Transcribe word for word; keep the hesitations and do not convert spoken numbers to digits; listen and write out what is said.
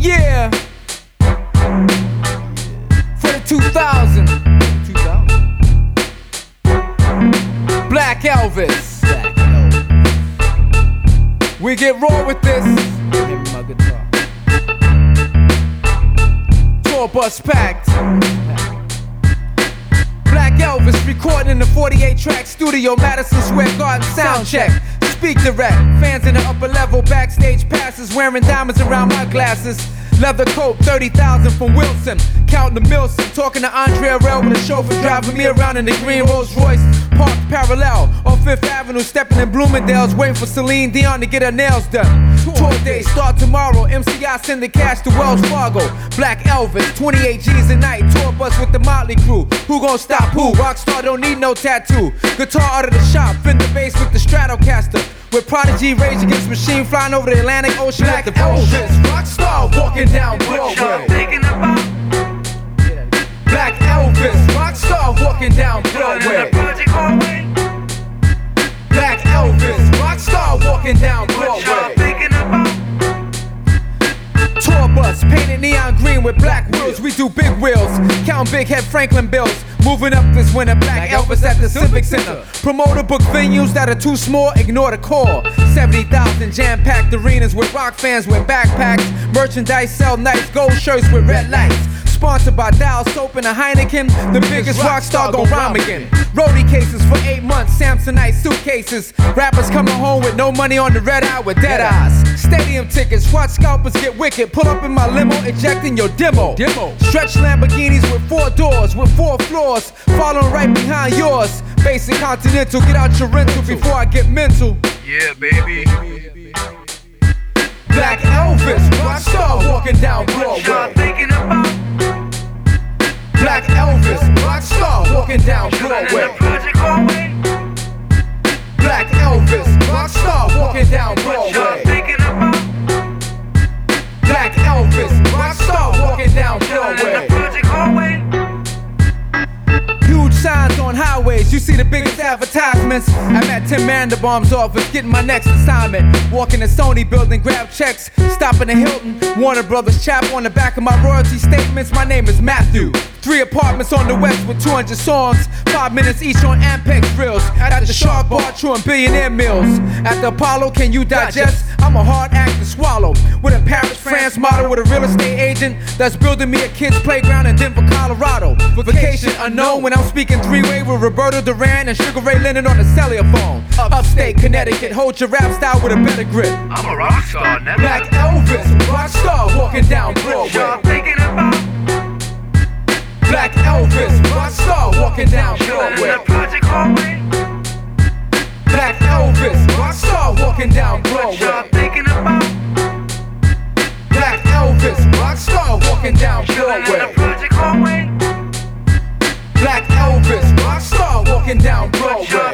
Yeah. For the two thousand. Black Elvis. Black Elvis. We get raw with this. Tour bus packed. Black Elvis recording in the forty-eight track studio, Madison Square Garden sound check. Speak direct, fans in the upper level, backstage passes, wearing diamonds around my glasses. Leather coat, thirty thousand from Wilson, counting the Milson, talking to Andrea Rell with a chauffeur driving me around in the green Rolls Royce. Parked parallel on Fifth Avenue, stepping in Bloomingdale's, waiting for Celine Dion to get her nails done. Tour day start tomorrow, M C I send the cash to Wells Fargo. Black Elvis, twenty-eight G's a night, tour bus with the Motley Crew. Who gon' stop who? Rockstar don't need no tattoo. Guitar out of the shop, Fender bass with the Stratocaster. With Prodigy, Rage Against Machine flying over the Atlantic Ocean. Black the Elvis, rockstar walking down Broadway. Thinking about Black Elvis, rockstar walking down Broadway. Black Elvis, rockstar walking down Broadway. Thinking about tour bus painted neon green with black wheels. We do big wheels, counting big head Franklin bills. Moving up this winter, Black Elvis at the Civic Center. Promoter book venues that are too small, ignore the call. seventy thousand jam-packed arenas with rock fans with backpacks. Merchandise sell nice gold shirts with red lights. Sponsored by Dial Soap and a Heineken. The biggest rock star gon' rhyme again. Roadie cases for eight months, Samsonite suitcases. Rappers coming home with no money on the red eye with dead eyes. Stadium tickets, watch scalpers get wicked. Pull up in my limo, ejecting your demo. demo. Stretch Lamborghinis with four doors, with four floors, following right behind yours. Basic Continental, get out your rental before I get mental. Yeah, baby. Black Elvis, rockstar walking down Broadway. Thinking about Black Elvis, rockstar walking down Broadway. Black Elvis, rockstar walking down Broadway. Black Elvis, rockstar walking down Broadway. Huge signs on highways, you see the biggest advertisements. I'm at Tim Mandelbaum's office, getting my next assignment. Walking the Sony building, grab checks, stopping at Hilton. Warner Brothers chap on the back of my royalty statements. My name is Matthew. Three apartments on the west with two hundred songs. Five minutes each on Ampex grills. At the Shark Bar, chewing billionaire meals. At the Apollo, can you digest? I'm a hard act to swallow. With a Paris, France model with a real estate agent that's building me a kid's playground in Denver, Colorado. Vacation unknown when I'm speaking three-way with Roberto Duran and Sugar Ray Leonard on the cellular phone. Upstate Connecticut, hold your rap style with a better grip. I'm a rock star, never. Black Elvis, rock star walking down Broadway. Thinking about Black Elvis, rock star walking down Broadway. Black Elvis, rock star walking down Broadway. Thinking about Black Elvis, rock star walking down Broadway. Black Elvis, rock star walking down Broadway.